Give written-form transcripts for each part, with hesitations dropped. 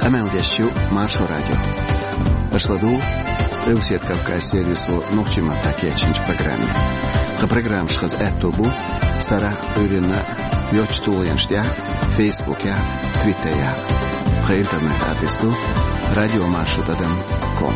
أمان ديشيو مارشو راديو أشلدو ريوسيت كافكاي سيريسو نوخشي ماتاكيتشنج программе. Ха программ шхаз этобу стара урина йочтулянштя Фейсбуке, Твиттере. Ха интернет адресу radiomarshrut.com.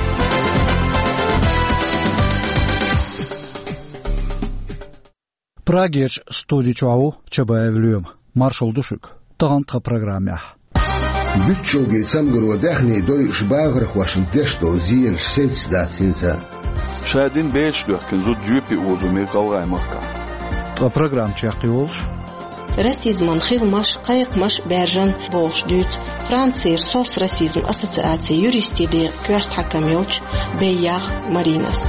Прагеч студичау чабаевлюм маршал душук тагантха программе. Bütçülge samgırı dehni doy şbağır xwaşın deşto ziyen şevç datinsa. Şadin beşlük kinzu cüpi uzumir qalğay maqqa. Ta program çaqiyolş. Rasizmın xilmaş qayıqmaş berjan boğuş düt Fransir sos rasizm asosiasiya yuristi de kört hakamyolç Beyar Marinas.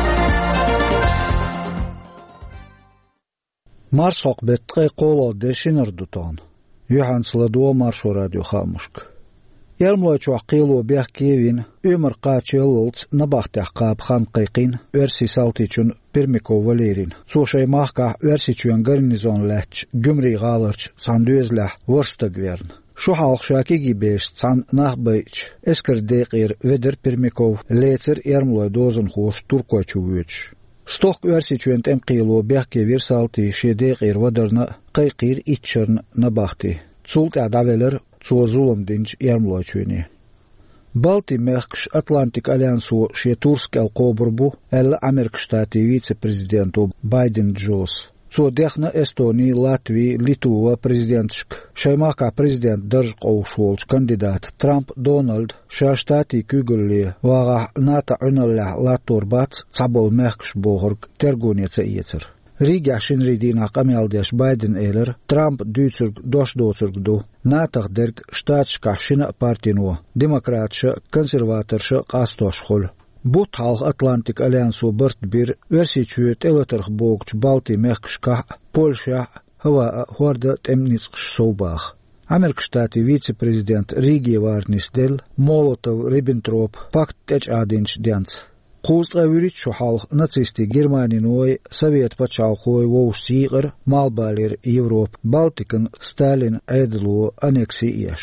Марсок бетқай қоло дешинердутон. Юхансладуо маршо радио хамушк. Ярмлойчу ақилу бяхкиевин өмір қачылылц набахтях қабхан қайқин өрси салтичун пермико валерин. Сушай махка өрсичуен гарнизон ләч гүмри ғалырч сандуезлях вырстагверн. Шухалх шакиги беш цан нахбайч эскер деқир ведер пермиков лецер ярмлой дозын хош туркойчу вüç. Stoq örsiçüent emqilo bähke versalti şedeqir wadarna qayqir iççern nabahti. Çult adaveler çozulum dinç yarmloçuni. Balti merkş Atlantik Alliansu şetursk alqoburbu el Amerik Штати vice-prezidentu Biden Jos. Çodexna Estoni, Latvi, Lituva prezidentşk. Şaymaka prezident darjqov şolç kandidat Trump Donald şaştati kügülli waga nata unallah laturbat çabol merkş boğurg tergonetsa yeter. Riga şinridina qameldeş Biden eler Trump düçürg doşdoçurgdu nataq derg ştatşka şina partinu demokratşa konservatorşa qastoşxul. Bu talq Atlantik Alliansu bırt bir versiçüet elatırq boğuç Balti mekşka Polşa hava horda temnitsqş soubaq. Amerik Штати vice-prezident Rigi varnis del Molotov-Ribbentrop pakt teç adinç dens. Quzqa vürit şu halq natsisti Germaninoy Sovet paçalqoy vovsiqir malbalir Evrop Baltikin Stalin aydlu aneksiyeš.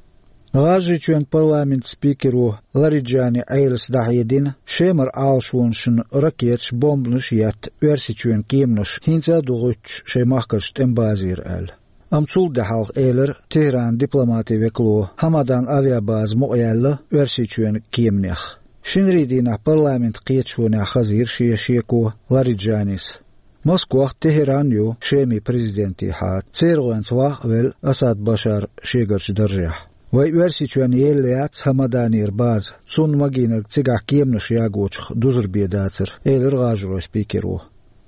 Gazıçön parlament spikeru Larijani Aylis Dahidin şemer alşwonşun raket bombnuş yat versiçön kimnuş hinza doğuç şeymahkaş tembazir el. Amçul da halq eler Tehran diplomati veklo Hamadan aviabaz muayalla versiçön kimneh. Şinridina parlament qiyetşuna xazir şeşeku Larijanis. Moskva Tehran yu şemi prezidenti ha Çergensva vel Asad Bashar şegerç darjah. Vay versiçön yelliyat Hamadanir baz sun maginer tsiga kimnuş yagoç duzur bedatsır eler gajro spikeru.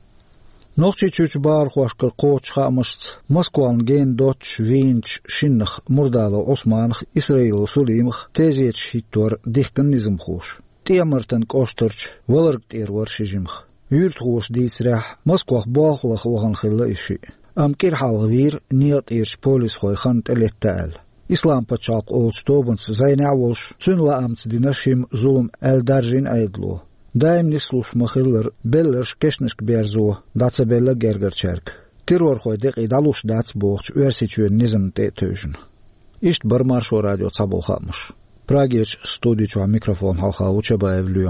Noqçi çüç bar xoşqır qoç xamışt Moskvan gen doç vinç şinx murdalo Osmanx İsrail Sulimx teziyet hittor dihkin nizm xoş. Temerten koşturç valırq terwar şijimx. Yurt xoş disrah Moskva bağlıq oğan xilla işi. Amkir halgvir niyat irş polis xoy xant elettal. İslam paçaq olçtobunç zaynavolş çünla amts dinashim zulum eldarjin aydlu. Daim nisluş maxiller bellerş keşnişk berzo datsa bella gergerçerk. Terror xoydeq idaluş dats boğç örsiçön nizm te töjün. İşt bir marşo radyo çabol xalmış. Prageç studiço mikrofon halxa uçabayevlüyüm.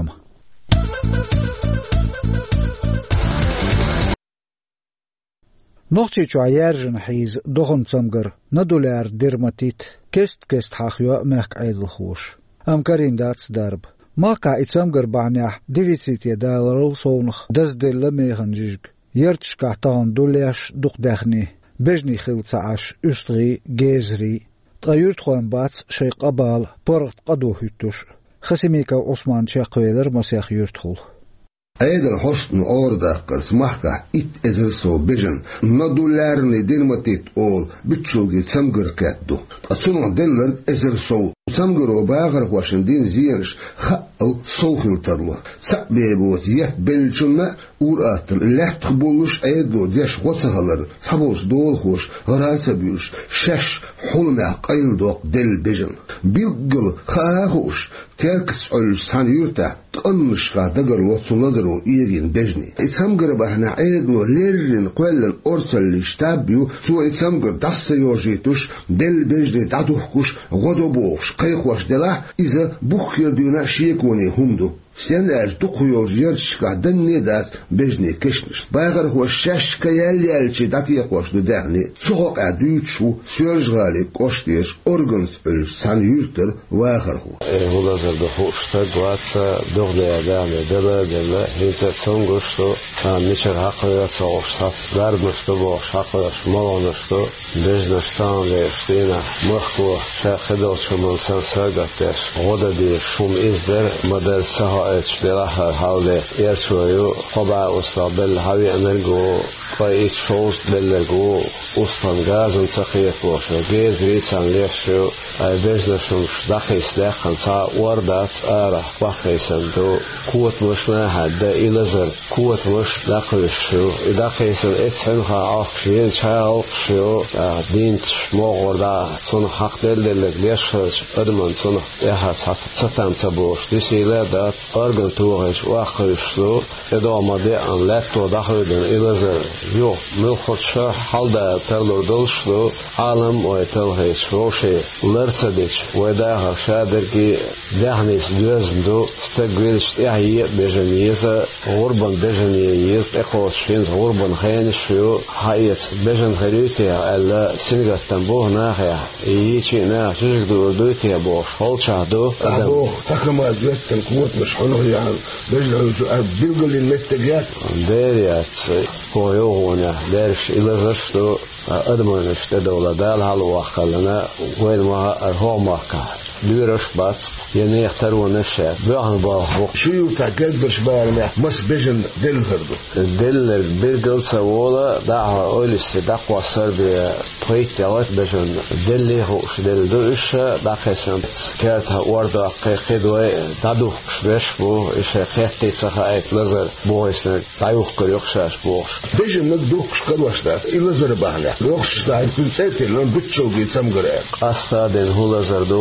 Noqçiço ayarjın hiz doğun çamgır nadular dermatit kest haxyo mek aydılxuş. Amkarin dats darb. Maka içamgır banyah $900 soğunux dazdella meğancıjg. Yertşka tağın dulaş duqdaxni. Bejni xilca aş üstri gezri. Tayurt xoyan bats şey qabal pırgt qadu hüttuş. Xasimika Osman çaqveler masyax yurtxul. Aydın hostun orada qırsmahka it ezirso bejin nadularni dermatit ol bütçülge çamgır qatdu. Atsunan denler ezirso çamgır o bağır xoşindin ziyenş xal soğiltarlı. Sabbebu ziyet belçunma uratın left buluş aydo deş qoçalar sabos dol xoş qaraysa büyüş şaş hulma qayıldoq del bejin. Bilgil xaxuş terkis ol saniyurta qanışqa dagar lotsulazaro iyin bejni. Çamgır bahna aydo lerin qellen orsalli shtabiu su çamgır dasta yojituş del bejni daduhkuş godoboş kayıkwaş dela izi bu kırdığına şiyekoni humdu. Sen de tukuyor yerçkadan ne das bejni keşmiş. Baygar hoş şaşka yelçi datiye koştu derni. Soğuk adüçu sözgali koştuş organs öl san yurtır baygar ho. Hulazar da hoşta guatsa doğlaya derni dela hinte songustu niçer hakkıya soğuşsat vermişti bu şakıyaş malonuştu bejniştan ve iştine mıhku şakıdoçumun sen sagateş oda diye şum izler model saha اشتراها حول يرشويو طبعا أصلا بالهاوي أمرجو قايت شوز بالجو أصلا جازن سخيف وشو جيز ريتان ليشو بيزنشون دخيس دخن تا وردات آره وخيسن دو قوة مش نهاد إلزر قوة مش دخلشو دخيسن إتحنها عقشين شاو شو دينت مغوردا صن حق دل ليشش أدمن صن إحد حتى ستام تبوش ديسيلا دات organ tuğaç vaqışlı edamade anlatto daxilden ilazer yo milxotşa halda terlordolşlu alam ve telheç roşe lersadech ve daha şaderki dahnis gözndo stegwelş yahi bejeniza urban bejeniyiz ekoşin urban khaynşu hayat bejen harite alla singattan bu naha içine çocukdu duyte bu holçado abo takıma götten kuvvetmiş يعني بجلس بيقول المتجات داريات كويونا دارش إلى زشتو أدمنش تدولة دال هالوقلنا وين ما هوماكا ديرش بات يعني يختارون الشيء بيعن باهو شو يتعقد برشبارنا مس بيجن دل هردو دل بيرجل سوولا دعها أولست دقوا سربيا بيت يوات بيجن دل هوش دل دوش دقيسن كاتها وردا قيدوي تدوخ شبش بو إيش خيتي صحايت لزر بويسن تايوخ كريوخشاش بوش بيجن نقدوخ شكروشتا إلزر بحنا روخشتا يكون سيتي لون بتشوقي تمغرق أستادن هو لزر دو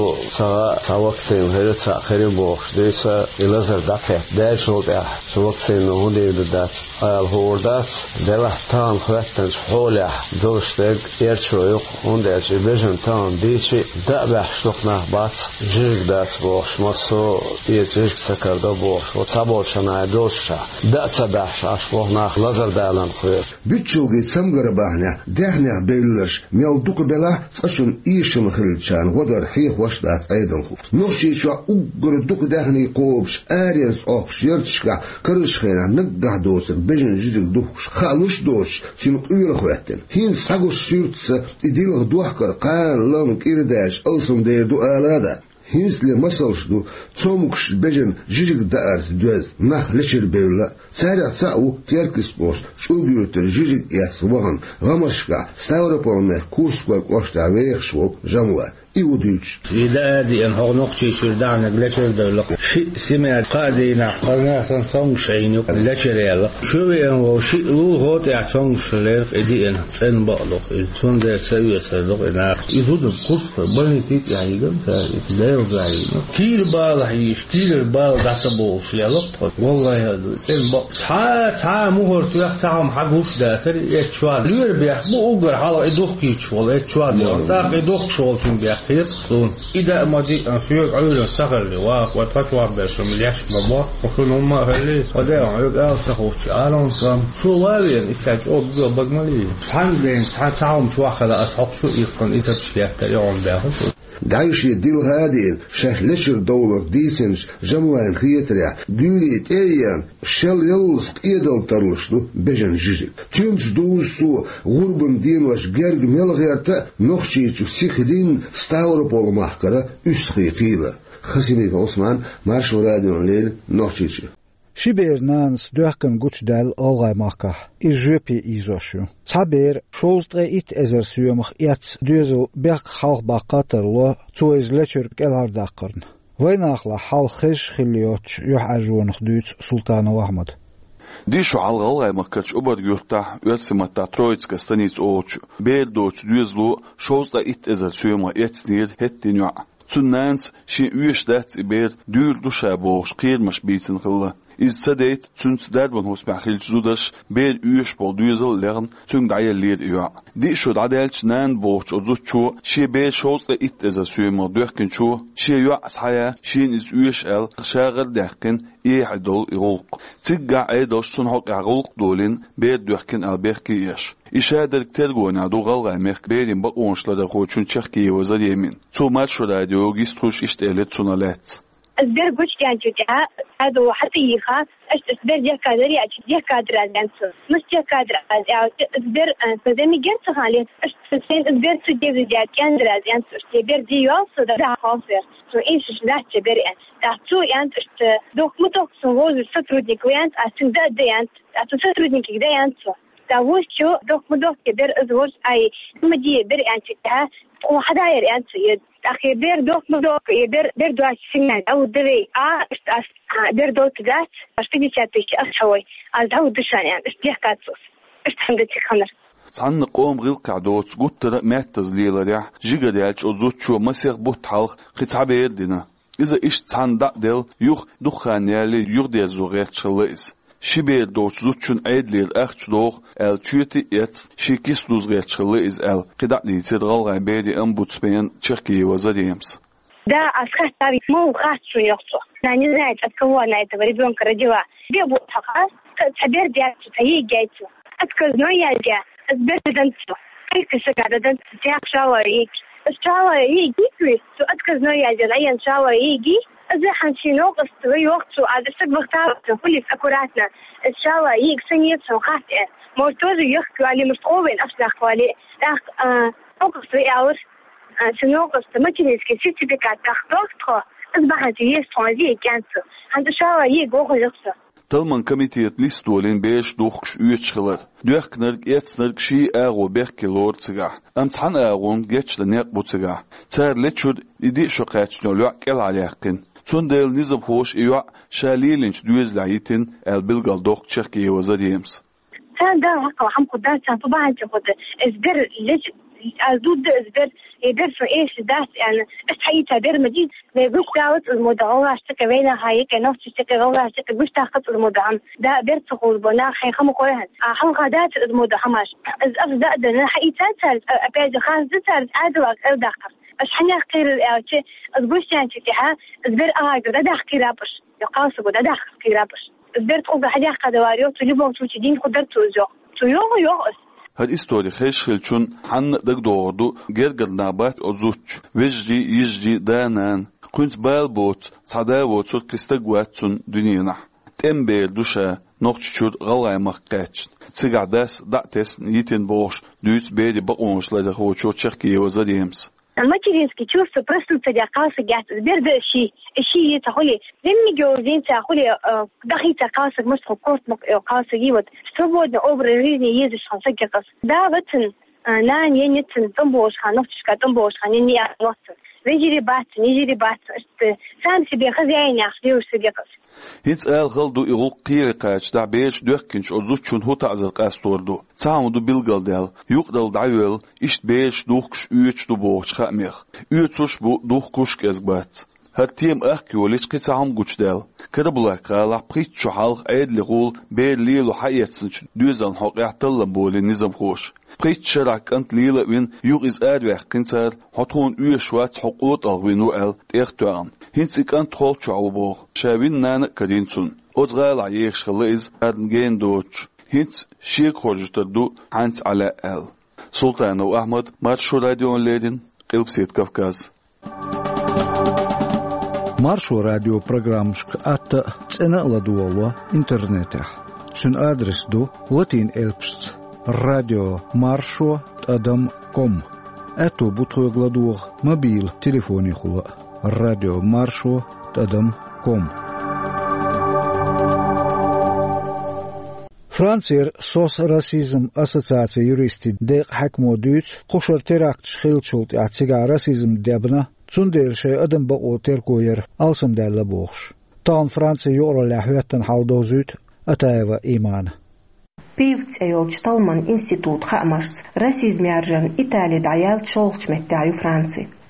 سوقتين هرتا خيرين بوش ديسا إلزر دقيق داشوت سوقتين هودي دات الهوردات دلح تان خواتن حولح دوشتك يرشويق هندش بيجن تان ديشي دابح شلقنا بات جيج دات بوش مصو يتجيج سكردا بوش وصابوشنا دوشا دات سبحش عشوهنا لزر دالان خوير بتشوقي تمغر بحنا دهنا بيلش ميلدوك بلا فشن إيشم خلتشان ودر حيخ وشدات أيضا خو نوشي شو أقر دوك دهني قوبش آرينس أوبش يرتشكا كرشخينا نقدح دوس بجن جيجك دوش خالوش دوش سينق إيلا خواتن هين ساقوش سيرتس إديلغ دوحكر قان لامك إرداش ألسم دير دو آلادا هينسلي مسلشدو تسومكش بجن جيجك دار دوز نخ لشر بيولا سارع تساقو تيركس بوش شو جيرتر جيجك ياس وغن غمشكا ستاوربولمه كورسكوك وشتا ويخشوك جموات يوديش إذا دي أن هو نقطة شردان لكن دولة سمعت قادينا قرنا سنسون شيء لكن يلا شو يعني شيء هو تعصون شلير إدي أنا بقلق إنسان ده سوي سلوك أنا يفوت القصة بني فيك يعني جم لا يعني كير بال كير بال دعسبوش يلا والله هذا إن بق تا مهر تيختهم حقوش ده ترى يتشوال لير بيح مو أقدر حاله يدوخ كيتشوال يتشوال تا يدوخ شوال شون بيح خيصون إذا ما دي أنسيق عيون سهل لواق وتطوع بسم اليش بابا وكل هم هلي وده عيق سخوش عالم سام شو والين إتاج أوبز بجملي حنجين تعاهم شو أخذ أصحاب شو يقن إتبشيات تريهم ده دايش يديل هادين شاه لشر دولار ديسنش جموان خيتريا جوري تيان شل يلص إيدل ترلشدو بجن جيجك تيمس دوسو غربن دين واش جرج ملغيرتا نخشيتو سيخدين ستاوربول محكرة أسخي قيلة خسيميك عثمان مارشو راديون ليل نخشيتو شبير نانس دوحكن گوچدل آلغای ماکه ایجوپی ایزوشو تابیر شوزدغه ایت ازرسیومخ ایت دوزل بیق خالق باقاتر لو تویز لچر گلهر داقرن ویناخلا حال خش خلیوت یوح عجوانخ دوت سلطان وحمد ديشو على غلغاي مكتش أبد يرتاح يرسمتا ترويتسكا ستانيتس أوتش بيردوتش دوزلو شوزدغه ایت ازرسيومخ ایت سنير هتين يوع Zunäns schien üestats ibert dür duscha bosch kirmasch bieten khalla İzsadeyt tünts derbon hos bäxil zudaş bel üş bol düzel lern tüng dayellier üa. Di şod adelç nan boç ozuçu şi bel şoz da it eza süyma dökün çu şi üa ashaya şin iz üş el şagır däkin İ'dol İgulq. Tigga aydoş sun hok Igulq dolin bel dökün albeki yaş. İşadelik tergona doğal emek beyin bak onçlarda hoçun Çekiye vazar yemin. Tumal şu radyo gistruş iştelet sunalet. أصدر قوش كان جوجها هذا حقيقة أصدر جا كادر يا جا كادر أنت مش جا كادر أصدر فدمي جنس خالي أصدر سجى رجال كان درز أنت أصدر ديوان صدر خافر سو إيش لا تبر أنت تعطو أنت دوك متوق سووز سترودنيك وأنت أتندا دي أنت أتسترودنيك دي أنت تاوش شو دوك مدوك كبر أزوج أي مدي بر أنت تها وحداير أنت أخي بير دوك مدوك بير دواش سنة أو دري بير دوك ذات أشتغل شاتيش أشوي أزهو دشان يعني أشتيه كاتسوس أشتحمدتي خمر صحن قوم غير قعدوت قطر مات تزليل ريح جيجا ديالش أزوتشو مسيغ بوت حلق قطعة بيردنا إذا إيش صحن دقدل يوخ دخان يالي يوخ ديال زوغيت شلائز شبير دوش زوتشون عيدلير أخش دوغ ال تشوتي إت شيكيس لوزغيت شلائز ال قدع لي تدغل غيبيري أنبوت بين تشكي وزريمس دا أسخاط تاريخ مو خاص شو يخصو يعني نايت أتكوانا يتبريبون كرجوا بيبو حقاس تعبير ديالتو تهيي جايتو أتكز نويا جا أتبير دنتو هيك سكادة دنتو تياق شاوريك الشاوريك يكويستو أتكز نويا جا لأيان شاوريكي إذا حنشينو قصتو يوقتو هذا السك بختارتو كل في أكوراتنا الشاوريك سنيتو خاطئ مرتوزو يخكو علي مستقوين أفلاق والي لاق أوقفتو يعور سنوقف تمكنيسكي سيرتيفيكات تاخدوكتو أصبحت يسترونزي كانتو هذا شاوريك وغو يقصو Talman komitет listolin beş dokş üyeçiler. Döknerg etsnerg şi ağo berke lortsiga. Amthan ağon geçlenek butsiga. Terleçud idi şoqaçnolu kel alaqin. Sondel nizam hoş iya şalilinç düzlayitin el bilgal dok Çekiye wazariyems. Sen da hakam quddan sen طبعا تقد ازبر ليش ازود ازبر يدر في ايش ذات يعني استحي تعبير مجيد ما يقولش دعوت المدعوة اشتكى بينا هاي كنفس اشتكى والله اشتكى مش تاخذ المدعم ده بيرتقل بنا خي خم قرهن حم غادات المدعمش از افدا ده حقيقة تال ابيج خاص تال ادلك الدقر اش حنا خير الاوتي ازبوش يعني تها ازبر اجر ده داخل رابش يقاسو ده داخل رابش ازبر تقول حاجه قدواريو تجيبهم توجدين قدرتو زو يو هاد استوري خيش خلچون حن دق دوردو گرگل نابات ازوچ وجدي يجدي دانان كنت بالبوت صداوت صوت كستغواتون دنينا تمبل دوشا نوقچور غلاي مقاچ سيغاداس داتس نيتن بوش دوت بيدي باونشلada hoço Çekiye wazariyems الماتيرينسكي чувство просто تدقاسة جات برد الشيء تقولي لما جوزين تقولي دخي تقاسة مش خقوط قاسة جيود سبودنا أوبر ريني يزش خمسة قص دا بتن نان ينتن تنبوش خان نفتش كتنبوش خان يني أوصل نجري بات سامسي بيخزين يخليوش سجقص هيت آل غلدو إغل قيرقاش دا بيش دوكنش أزوچون هو تعزل قاستوردو تعمدو بلغل ديال يقدل دعويل إشت بيش دوخش üyeç دو بوش خاميخ üyeçuş bu دوخكوش كزبات هاتيم أحكيو ليش قطعهم قوش ديال كربلاكا لحبقيت شو حالق عيد لغول بير ليلو حياتسنش دوزان حق يعطلن بولي نظام خوش قيت شراك أنت ليلة وين يوغيز آدوح كنتر حطون üyeşوات حقوط أغوينو أل تيختوان هنسيك أنت خول شعو بوغ شاوين نانك كدينسون أدغال عييخ شغليز أرنجين دوش هنس شيك خرجتردو عنس على أل سلطان وأحمد مارشو راديون ليدين قلب سيد كفكاز Маршо радио программшк атта цена ладуова интернете. Цун адрес ду латин элпст радио маршо адам.com. Ето бутхой гладуох мобил телефони хула радио маршо адам.com. Францер сос расизм ассоциация юристи дек хакмо дүйц қошар теракт шхилчулт ацыга расизм дебна Цундер шей адам бaqo terkoyer alsam dalla box. Tan Fransa yora lahwatan haldozut atayva iman. Pivts ayol Talman institut xamashts rasizm yarjan Itali dayal cholch mettayu Fransi.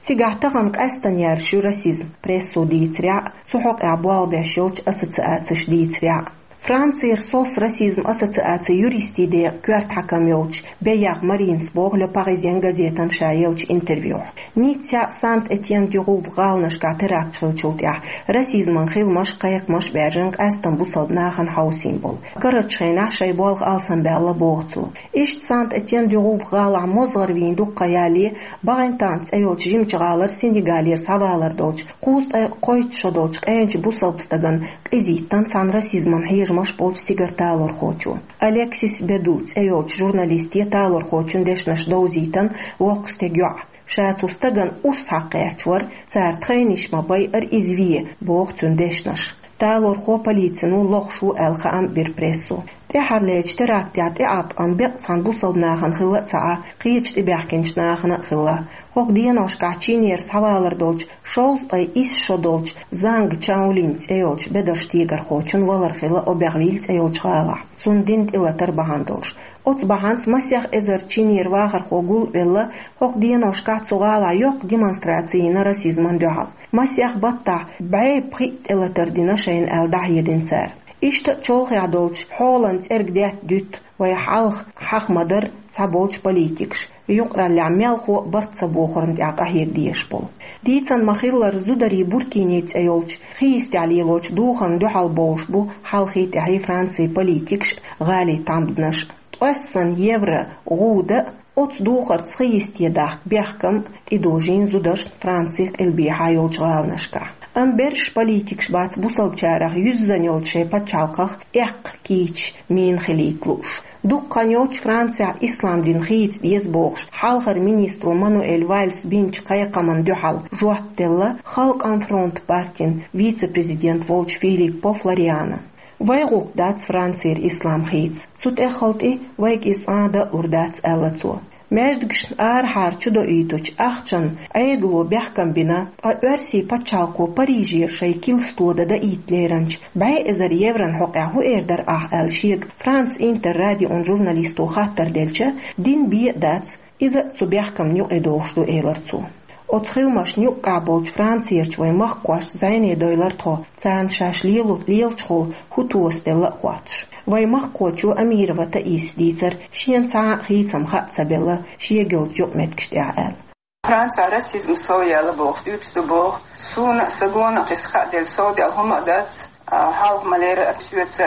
سيقعتغن قاستن يارشو راسيزم بريسو ديتريع سحق أعبوال بيشوش أساتساتش ديتريع فرانسير صوص راسيزم أساتساتي يوريستي دي كوارت حكم يوش بياغ مارينس بوغ لو باريزيان غازيتان شايلش انترفيو نيتسا سانت اتيان ديغوف غالنش كاتراك تشلشوتيا راسيزم خيل مش قايق مش بيرجن قاستن بوصد ناخن حوسين بول كرت شخيناح شايبوالغ آلسن بيالا بوغتو إشت سانت اتيان ديغوف غالع مزغر وين دو قيالي باغين تانس ايوش جيمج غالر سينيغالير ساوالر دوش قوست قويت شدوش قاينج بوصد ستغن قيزيتان سان راسيزم هيج مش بولش تيجر تالور خوچو أليكسيس بدوتس ايوش جورناليستي تالور خوچون ديشنش دوزيتن وقس تيجوع شاتو ستغن أرس حقيقور تار تخينيش مباي إزوية بوغتون ديشنش تالور خو بوليتسنو لغشو ألخا أم بيربريسو تحر ليج تراكتيات إعط أم بيقصان بوصل ناخن خلا تسعى قيج تباحكنش ناخن خلا هوك ديناش كاچينيرس حوالر دوج شولز أي إيس شدولج زانج تشاولينت أيوج بدرش تيجر خوچن والر خلا أبغليلت أيوج غالا سندينت إلا تربهاندوش أوت بهانس مسيح إزر تشينير واخر خوغول إلا هوك ديناش كاتسوغالا يوك ديمونستراتسينا راسيزمان دوحال مسيح بطع بعي بخيت إلا تردينا شين أل دحيدين سار إشت تشولخ يعدولج حولنت إرقدات دوت ويحالخ حق مدر تسابولج بوليتيكش يقرأ اللي عميالخو برد سابوخورن يعق أهير ديشبول ديتان مخيلر زودري بوركينيت أيولج خيست عليلوج دوخن دوحال بوشبو حالخيت أهي فرانسي بوليتيكش غالي تامدنش أسن يورا غودة أوت دوخر تخيست يداخ بيحكم تدوجين زودرش فرانسيق البيحا يولج غالنشكا أمبرش بوليتيكش بات بوصل بشارخ يزن يولشي باتشالقخ إق كيتش مين خليكلوش دقان يولش فرانسيا إسلام دين خيت ديز بوغش حالخر مينيسترو مانويل وايلس بينش قايقا من دوحال جوات ديلا خالق أن فرونت بارتين فيتس-بريزيدنت فولش فيليب بوفلاريانا ويغوك داتس فرانسير إسلام خيت سوت إخلطي ويغ إساندا أرداتس ألتو مجدقشن آرحار چدو إيتوش أخچن أيدلو بيحكم بنا أرسي پچالكو بريجير شايكيل ستودا دا إيت ليرنش باي إزر يورن حقعه إردر ألشيق فرانس إنتر راديو أن جورناليستو خاطر دلچه دين بي داتس إذا تسو بيحكم نيو إدوشتو إيلرتسو أتخيل مش نيو قابلش فرانسيرش وي مخقواش زيني دويلر تو تسان شاش ليلچخو هوتوس دل خواتش وي مخقوچو أمير وتا إيس ديتر شين ساعة خيسم خات سبيلا شيه جوت جو متكشت أعال فرانسا راسيزم سويا لبوغ يوتس دبوغ سونا سجونا قسخاء دل سودي الهم دات حالق مالير أكسويت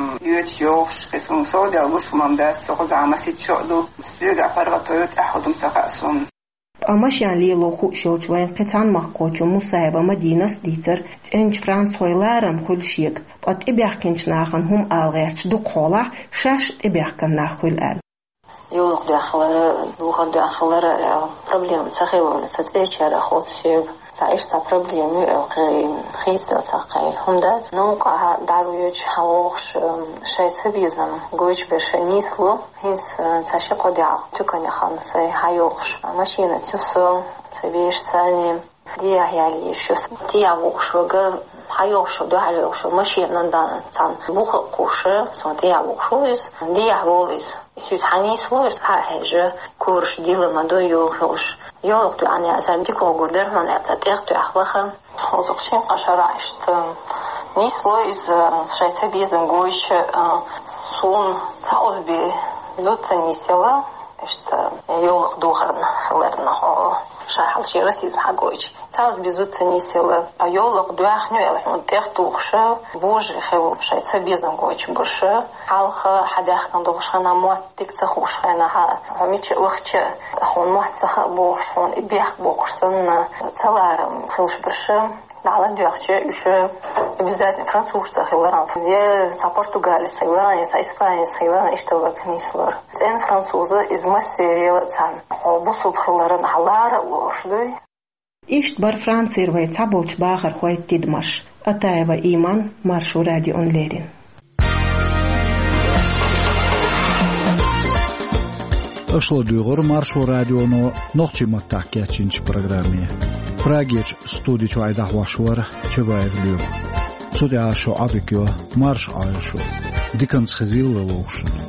يوت يوش قسم سودي الوش ممدات سوغز عمسيت شعدو سيوغ أفرغطويت أحدهم سقاسون أمشيان ليلو خوشوش وين قطعان مخقوچو مصايبة مدينة ديتر تنج فرانس خويلارم خلشيق بات إبيحكنش ناخن هم آلغيرش دو قولع شاش إبيحكن ناخويل آل يولق داخلر проблем تخيل ستأشير أخوت شيب تعيش تا проблемы خيستا تقاي هم دات نوقع دعويج حوغش شايتبيزم قويش برشنيسلو هنس تشيقو دعا تكن يخمسي حيوغش ماشينة تفسو تبيش ثاني ديا يالي شوف ديا وغشوغ حيوغشو دو حيوغشو ماشينة دانا تان بوخ قوشة سو ديا وغشويس ديا وغيس سيوتحانيسلو هاجة كورش ديلا مدو يوغلوش يولق دو أني أزرمتي كوغردر من أعتقد دو أخوخم خلقشين قشرعشت نيسلو إز شايته بيزن قويش سون تعوز بي زوت نيسلا إشت يولق دو غرنا خلرنا شاحل شي راسيزم حقويش تعوز بي زوت نيسلا يولق دو أخنو يلحون تيختوخشا بوج خيو شايته بيزن قويش برشا حالخ حداخنا دوغشنا موات تكتخوشنا هميش وقت هون موات تخ بوش هون إبيح بوخشنا تلارم فلش برشا نعلم ديوخشة يش بالذات فرنسوش تخيلنا فدي تا برتغال سيلنا تا إسبانيا سيلنا إشتغل كنيسلر تين فرنسوزة إزما سيريال تان بوسو بخلرن حلار وشلوي إشت بر فرانسير وي تابولش باخر خوي تدمش أتايوا إيمان مارشو راديو أونليرين Öшло duyğur Marşo Radio'nu noqçima takiyatçinç programı. Prageç studiço aydahvaşvar çebayevliyor. Sudia şo abikyo marş ayşo. Dikans xizil loluşun.